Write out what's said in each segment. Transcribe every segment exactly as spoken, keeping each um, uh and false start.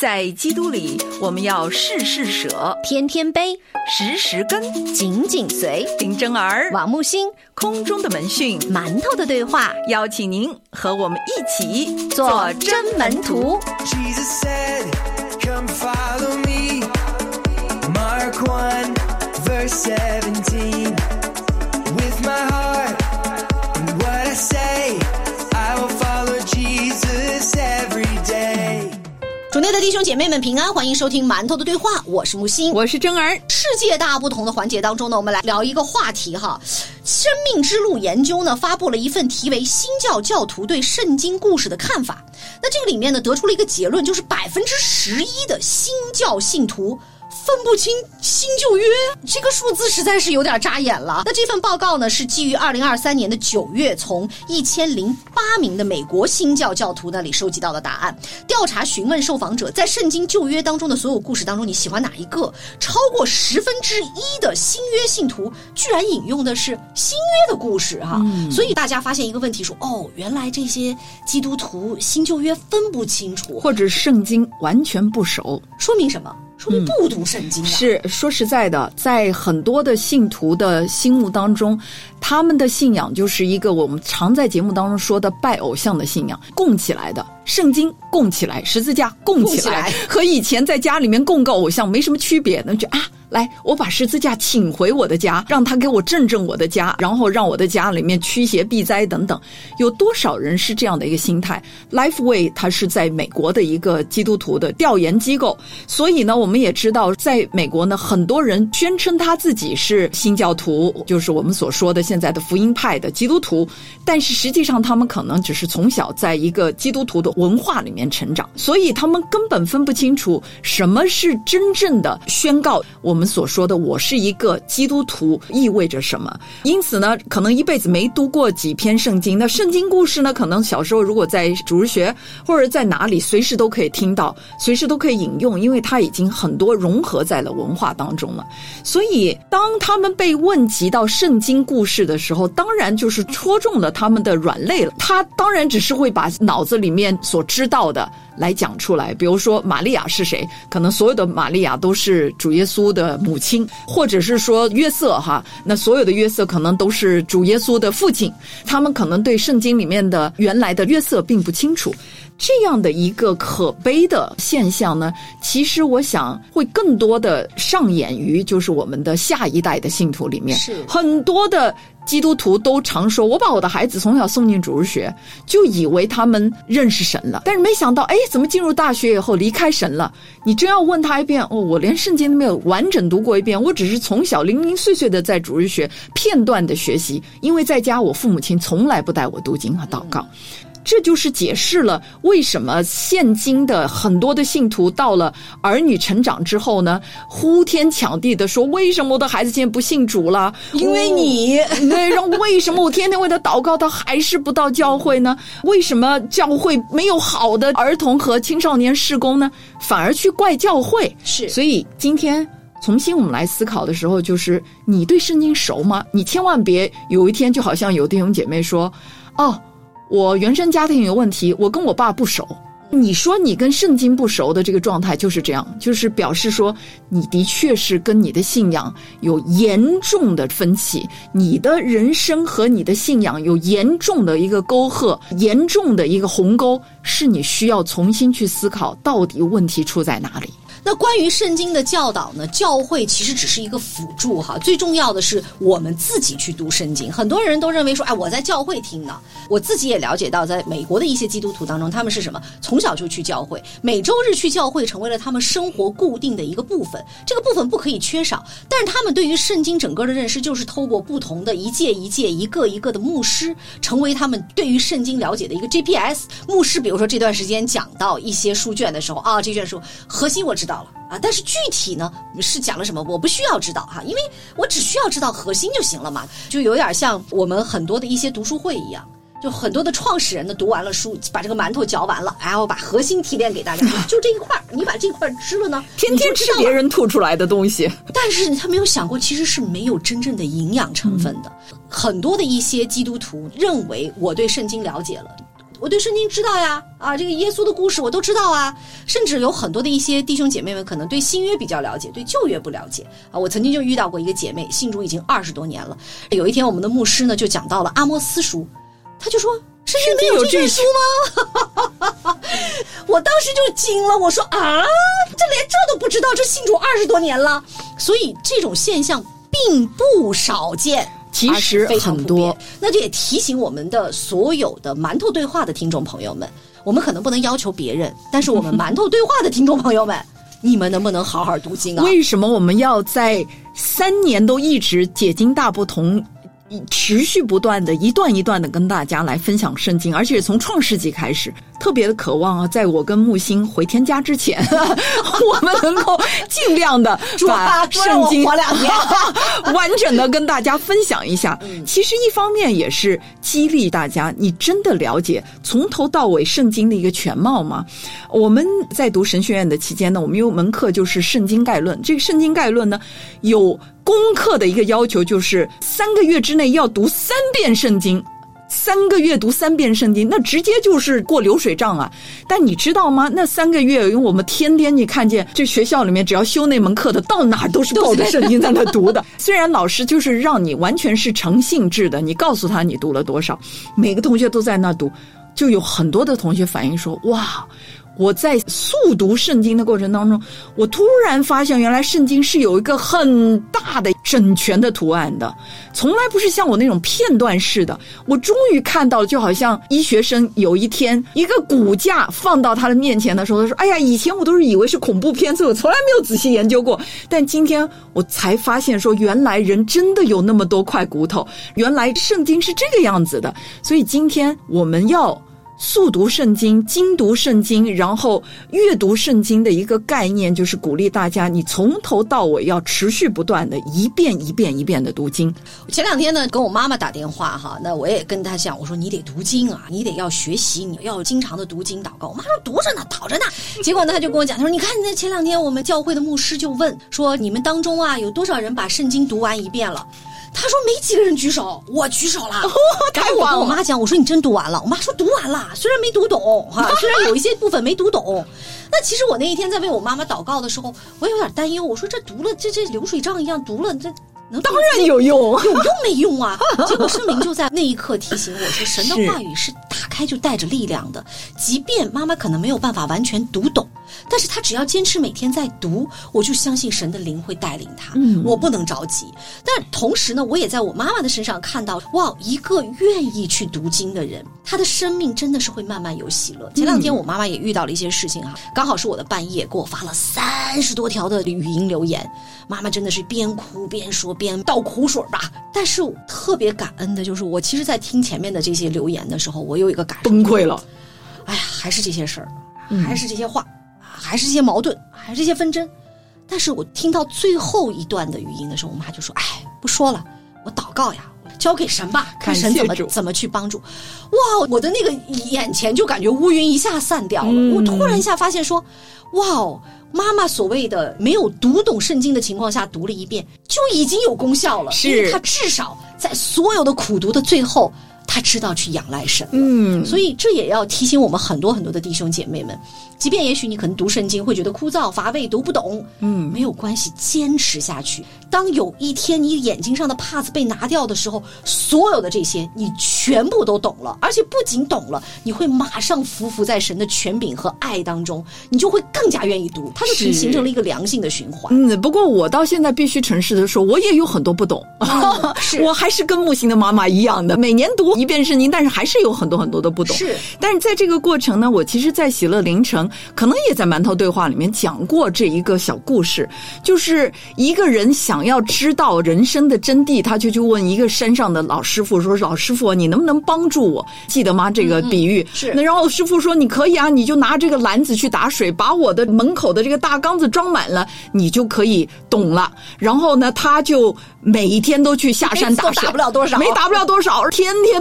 在基督里，我们要事事舍， 天天悲， 时时跟， 紧紧随。 林真儿、 王木星， 空中的门讯， 馒头的对话， 邀请您和我们一起做真门徒。 Jesus said, come follow me. Mark one, verse seventeen. With my heart and what I say, I will follow Jesus every day. 主内的弟兄姐妹们平安，欢迎收听馒头的对话，我是木星， 我是真儿。 世界大不同的环节当中呢，我们来聊一个话题哈。生命之路研究呢发布了一份题为新教教徒对圣经故事的看法。那这个里面呢得出了一个结论，就是百分之十一的新教信徒分不清新旧约，这个数字实在是有点扎眼了。那这份报告呢是基于二零二三年的九月从一千零八名的美国新教教徒那里收集到的答案。调查询问受访者在圣经旧约当中的所有故事当中你喜欢哪一个，超过十分之一的新约信徒居然引用的是新约的故事哈、嗯。所以大家发现一个问题说，哦，原来这些基督徒新旧约分不清楚， 或者圣经完全不熟， 说明什么？说明不读圣经啊、嗯、 是说实在的，在很多的信徒的心目当中，他们的信仰就是一个我们常在节目当中说的拜偶像的信仰，供起来的圣经供起来，十字架供起来，供起来和以前在家里面供个偶像没什么区别。那就啊，来，我把十字架请回我的家，让他给我正正我的家，然后让我的家里面驱邪避灾等等。有多少人是这样的一个心态？ Lifeway 它是在美国的一个基督徒的调研机构，所以呢我们也知道在美国呢很多人宣称他自己是新教徒，就是我们所说的现在的福音派的基督徒，但是实际上他们可能只是从小在一个基督徒的文化里面成长，所以他们根本分不清楚什么是真正的宣告我们所说的我是一个基督徒意味着什么。因此呢可能一辈子没读过几篇圣经，那圣经故事呢可能小时候如果在主日学或者在哪里随时都可以听到，随时都可以引用，因为它已经很多融合在了文化当中了。所以当他们被问及到圣经故事的时候，当然就是戳中了他们的软肋了。他当然只是会把脑子里面所知道的来讲出来，比如说玛利亚是谁，可能所有的玛利亚都是主耶稣的母亲，或者是说约瑟哈，那所有的约瑟可能都是主耶稣的父亲，他们可能对圣经里面的原来的约瑟并不清楚。这样的一个可悲的现象呢，其实我想会更多的上演于就是我们的下一代的信徒里面。是很多的基督徒都常说，我把我的孩子从小送进主日学，就以为他们认识神了，但是没想到哎，怎么进入大学以后离开神了。你真要问他一遍，哦，我连圣经都没有完整读过一遍，我只是从小零零碎碎的在主日学片段的学习，因为在家我父母亲从来不带我读经和祷告。嗯，这就是解释了为什么现今的很多的信徒到了儿女成长之后呢，呼天抢地的说，为什么我的孩子现在不信主了？ 因为你对，然后为什么我天天为他祷告他还是不到教会呢？为什么教会没有好的儿童和青少年事工呢？反而去怪教会。 是， 所以今天重新我们来思考的时候，就是你对圣经熟吗？你千万别有一天就好像有弟兄姐妹说，哦，我原生家庭有问题，我跟我爸不熟。你说你跟圣经不熟的这个状态就是这样，就是表示说你的确是跟你的信仰有严重的分歧，你的人生和你的信仰有严重的一个沟壑，严重的一个鸿沟，是你需要重新去思考到底问题出在哪里。 那关于圣经的教导呢，教会其实只是一个辅助哈，最重要的是我们自己去读圣经。很多人都认为说，哎，我在教会听呢。我自己也了解到，在美国的一些基督徒当中，他们是什么？从小就去教会，每周日去教会成为了他们生活固定的一个部分，这个部分不可以缺少。但是他们对于圣经整个的认识，就是透过不同的一届一届、一个一个的牧师，成为他们对于圣经了解的一个 G P S。牧师比如说这段时间讲到一些书卷的时候啊，这卷书核心我知道了啊，但是具体呢是讲了什么我不需要知道哈，因为我只需要知道核心就行了嘛，就有点像我们很多的一些读书会一样，就很多的创始人呢读完了书，把这个馒头嚼完了，然后把核心提炼给大家，就这一块，你把这块吃了呢， 天天吃别人吐出来的东西。 但是他没有想过其实是没有真正的营养成分的、嗯、很多的一些基督徒认为我对圣经了解了， 我对圣经知道呀，啊，这个耶稣的故事我都知道啊，甚至有很多的一些弟兄姐妹们可能对新约比较了解，对旧约不了解啊。我曾经就遇到过一个姐妹，信主已经二十多年了。有一天我们的牧师呢就讲到了阿摩斯书，他就说圣经没有这卷书吗？我当时就惊了，我说啊，这连这都不知道，这信主二十多年了。所以这种现象并不少见， 其实很多。 那这也提醒我们的所有的馒头对话的听众朋友们，我们可能不能要求别人，但是我们馒头对话的听众朋友们你们能不能好好读经啊？ 为什么我们要在三年都一直解经大不同，持续不断的一段一段的跟大家来分享圣经，而且从创世纪开始，特别的渴望啊，在我跟木星回天家之前我们能够尽量的把圣经活两年完整的跟大家分享一下。其实一方面也是激励大家，你真的了解从头到尾圣经的一个全貌吗？我们在读神学院的期间呢，我们有门课就是圣经概论，这个圣经概论呢有功课的一个要求，就是三个月之内要读三遍圣经，三个月读三遍圣经，那直接就是过流水账啊。但你知道吗？那三个月，因为我们天天你看见这学校里面只要修那门课的，到哪都是抱着圣经在那读的。虽然老师就是让你完全是诚信制的，你告诉他你读了多少，每个同学都在那读，就有很多的同学反映说，哇，我在速读圣经的过程当中，我突然发现原来圣经是有一个很大的整全的图案的，从来不是像我那种片段式的。我终于看到了，就好像医学生有一天一个骨架放到他的面前的时候，他说，哎呀，以前我都是以为是恐怖片，所以我从来没有仔细研究过，但今天我才发现说，原来人真的有那么多块骨头，原来圣经是这个样子的。所以今天我们要速读圣经，精读圣经，然后阅读圣经的一个概念，就是鼓励大家你从头到尾要持续不断的一遍一遍一遍的读经。 前两天呢跟我妈妈打电话哈，那我也跟她讲，我说你得读经啊，你得要学习，你要经常的读经祷告。我妈说读着呢，祷着呢。结果呢她就跟我讲，她说你看那前两天我们教会的牧师就问说，你们当中啊有多少人把圣经读完一遍了？他说没几个人举手，我举手了。哦，然后我跟我妈讲，我说你真读完了？我妈说读完了，虽然没读懂哈，虽然有一些部分没读懂。那其实我那一天在为我妈妈祷告的时候，我有点担忧，我说这读了，这这流水账一样读了，这能当然有用， 有用没用啊？结果圣灵就在那一刻提醒我说，神的话语是打开就带着力量的，即便妈妈可能没有办法完全读懂，但是她只要坚持每天在读，我就相信神的灵会带领她。嗯，我不能着急。但同时呢，我也在我妈妈的身上看到，哇，一个愿意去读经的人，她的生命真的是会慢慢有喜乐。前两天我妈妈也遇到了一些事情哈，刚好是我的半夜给我发了三十多条的语音留言，妈妈真的是边哭边说边倒苦水吧。但是我特别感恩的就是，我其实在听前面的这些留言的时候，我有一个感受， 崩溃了。 哎呀，还是这些事儿，还是这些话，还是这些矛盾，还是这些纷争。但是我听到最后一段的语音的时候，我妈就说，哎，不说了，我祷告呀，交给神吧，看神怎么怎么去帮助。哇，我的那个眼前就感觉乌云一下散掉了。嗯，我突然一下发现说，哇，妈妈所谓的没有读懂圣经的情况下读了一遍，就已经有功效了。 是， 因为她至少在所有的苦读的最后，她知道去仰赖神了。 嗯， 所以这也要提醒我们很多很多的弟兄姐妹们，即便也许你可能读圣经会觉得枯燥乏味，读不懂，嗯，没有关系，坚持下去。当有一天你眼睛上的帕子被拿掉的时候，所有的这些你全部都懂了，而且不仅懂了，你会马上匍匐在神的权柄和爱当中，你就会更加愿意读，它就形成了一个良性的循环。 嗯，不过我到现在必须诚实的说，我也有很多不懂，嗯，是我还是跟木星的妈妈一样的，每年读一遍圣经，但是还是有很多很多的不懂。 是， 但是在这个过程呢，我其实在喜乐凌晨可能也在馒头对话里面讲过这一个小故事，就是一个人想要知道人生的真谛，他就去问一个山上的老师傅说，老师傅，你能不能帮助我？记得吗？这个比喻。嗯嗯，是。那然后师傅说，你可以啊，你就拿这个篮子去打水，把我的门口的这个大缸子装满了，你就可以懂了。然后呢，他就每一天都去下山打水， 打不了多少， 没打不了多少，天天的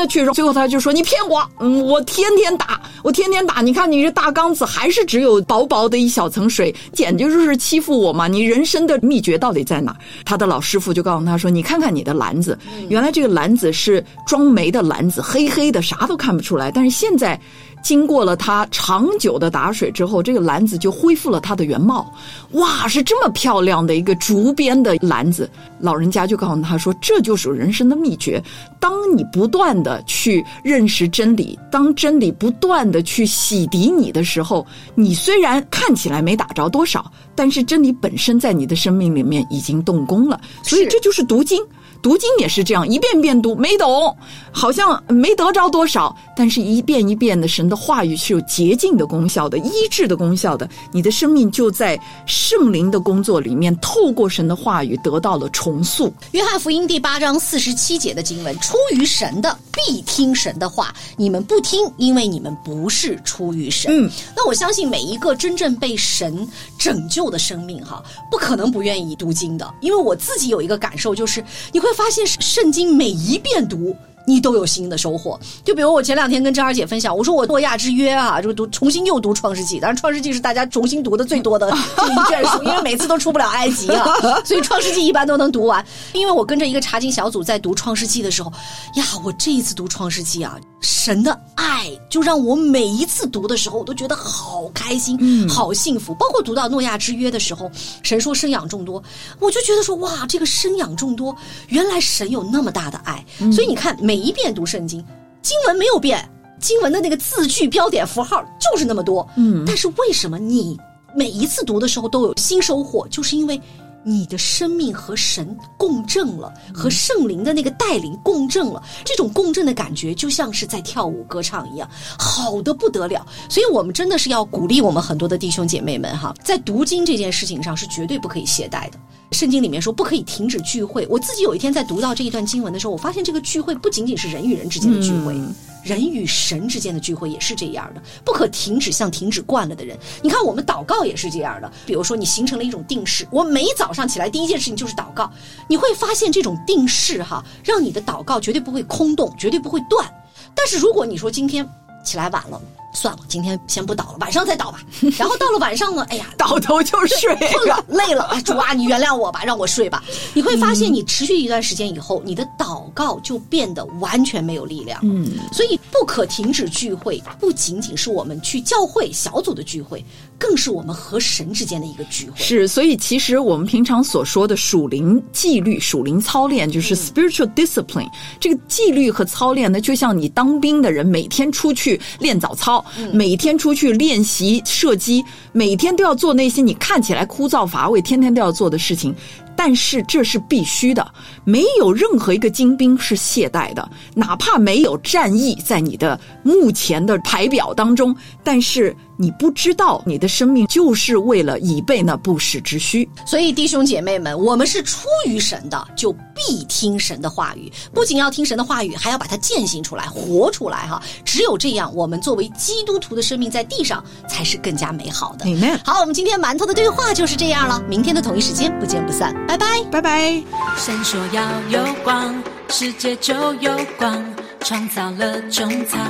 的去，最后他就说你骗我，嗯，我天天打，我天天打，你看你这大缸子还是只有薄薄的一小层水，简直就是欺负我嘛！你人生的秘诀到底在哪？他的老师傅就告诉他说，你看看你的篮子，原来这个篮子是装煤的篮子，黑黑的，啥都看不出来，但是现在经过了它长久的打水之后，这个篮子就恢复了它的原貌。哇，是这么漂亮的一个竹编的篮子。老人家就告诉他说，这就是人生的秘诀。当你不断的去认识真理，当真理不断的去洗涤你的时候，你虽然看起来没打着多少，但是真理本身在你的生命里面已经动工了。所以这就是读经。读经也是这样，一遍遍读，没懂，好像没得着多少，但是一遍一遍的神的话语是有洁净的功效的，医治的功效的，你的生命就在圣灵的工作里面，透过神的话语得到了重塑。 约翰福音第八章四十七节的经文，出于神的必听神的话，你们不听，因为你们不是出于神。嗯，那我相信每一个真正被神拯救的生命哈，不可能不愿意读经的，因为我自己有一个感受，就是你会发现圣经每一遍读你都有新的收获。就比如我前两天跟张二姐分享，我说我诺亚之约啊，就读重新又读创世纪，当然创世纪是大家重新读的最多的这一卷书，因为每次都出不了埃及啊，所以创世纪一般都能读完。因为我跟着一个查经小组在读创世纪的时候呀，我这一次读创世纪啊，神的爱就让我每一次读的时候我都觉得好开心、嗯、好幸福。包括读到诺亚之约的时候，神说生养众多，我就觉得说哇，这个生养众多，原来神有那么大的爱、嗯、所以你看每一遍读圣经，经文没有变，经文的那个字句标点符号就是那么多，嗯，但是为什么你每一次读的时候都有新收获？就是因为你的生命和神共振了，和圣灵的那个带领共振了，这种共振的感觉就像是在跳舞歌唱一样，好得不得了。所以我们真的是要鼓励我们很多的弟兄姐妹们哈，在读经这件事情上是绝对不可以懈怠的。圣经里面说不可以停止聚会，我自己有一天在读到这一段经文的时候，我发现这个聚会不仅仅是人与人之间的聚会、嗯、人与神之间的聚会也是这样的，不可停止像停止惯了的人。你看我们祷告也是这样的，比如说你形成了一种定式，我每早上起来第一件事情就是祷告，你会发现这种定式哈，让你的祷告绝对不会空洞，绝对不会断。但是如果你说今天起来晚了，算了，今天先不祷了，晚上再祷吧。然后到了晚上呢，哎呀， 倒头就睡， 困了，累了，哎，主啊，你原谅我吧，让我睡吧。你会发现，你持续一段时间以后，你的祷告就变得完全没有力量。嗯，所以不可停止聚会，不仅仅是我们去教会小组的聚会，更是我们和神之间的一个聚会。 是，所以其实我们平常所说的属灵纪律、属灵操练，就是 spiritual discipline、嗯。这个纪律和操练呢，就像你当兵的人每天出去练早操。每天出去练习射击，每天都要做那些你看起来枯燥乏味天天都要做的事情，但是这是必须的，没有任何一个精兵是懈怠的，哪怕没有战役在你的目前的排表当中，但是你不知道你的生命就是为了以备那不时之需。 所以弟兄姐妹们，我们是出于神的，就必听神的话语，不仅要听神的话语，还要把它践行出来，活出来哈。只有这样，我们作为基督徒的生命在地上才是更加美好的。 Amen。 好，我们今天馒头的对话就是这样了，明天的同一时间不见不散，拜拜， 拜拜。 神说要有光，世界就有光，创造了种草。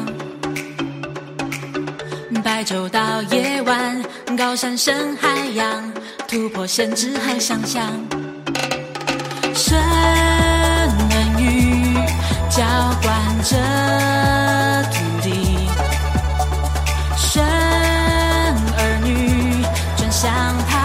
白昼到夜晚，高山深海洋，突破限制和想象。神恩雨浇灌着土地，神儿女转向他。